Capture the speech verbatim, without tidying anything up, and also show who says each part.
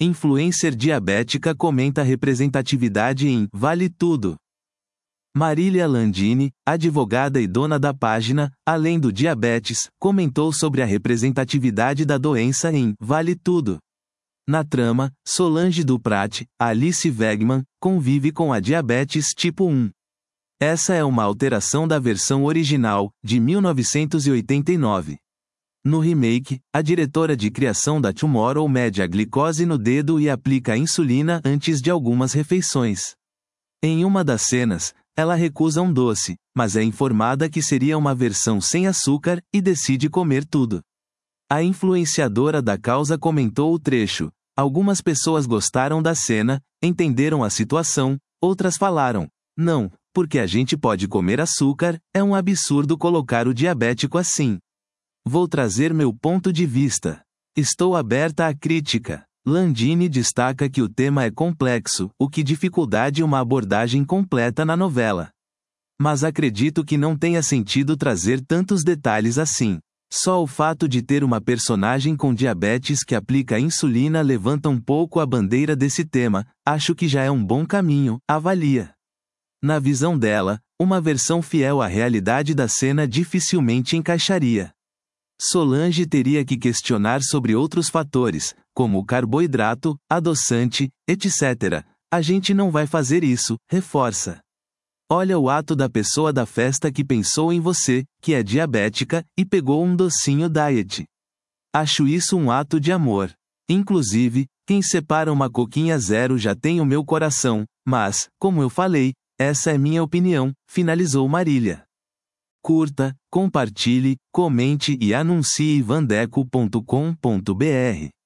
Speaker 1: Influencer diabética comenta representatividade em Vale Tudo. Marília Landini, advogada e dona da página Além do Diabetes, comentou sobre a representatividade da doença em Vale Tudo. Na trama, Solange Duprat, Alice Wegman, convive com a diabetes tipo um. Essa é uma alteração da versão original, de mil novecentos e oitenta e nove. No remake, a diretora de criação da Tomorrow mede a glicose no dedo e aplica a insulina antes de algumas refeições. Em uma das cenas, ela recusa um doce, mas é informada que seria uma versão sem açúcar, e decide comer tudo. A influenciadora da causa comentou o trecho. Algumas pessoas gostaram da cena, entenderam a situação, outras falaram, não, porque a gente pode comer açúcar, é um absurdo colocar o diabético assim. Vou trazer meu ponto de vista. Estou aberta à crítica. Landini destaca que o tema é complexo, o que dificulta uma abordagem completa na novela. Mas acredito que não tenha sentido trazer tantos detalhes assim. Só o fato de ter uma personagem com diabetes que aplica insulina levanta um pouco a bandeira desse tema, acho que já é um bom caminho, avalia. Na visão dela, uma versão fiel à realidade da cena dificilmente encaixaria. Solange teria que questionar sobre outros fatores, como o carboidrato, adoçante, etcétera. A gente não vai fazer isso, reforça. Olha o ato da pessoa da festa que pensou em você, que é diabética, e pegou um docinho diet. Acho isso um ato de amor. Inclusive, quem separa uma coquinha zero já tem o meu coração, mas, como eu falei, essa é minha opinião, finalizou Marília. Curta, compartilhe, comente e anuncie vandeco ponto com ponto br.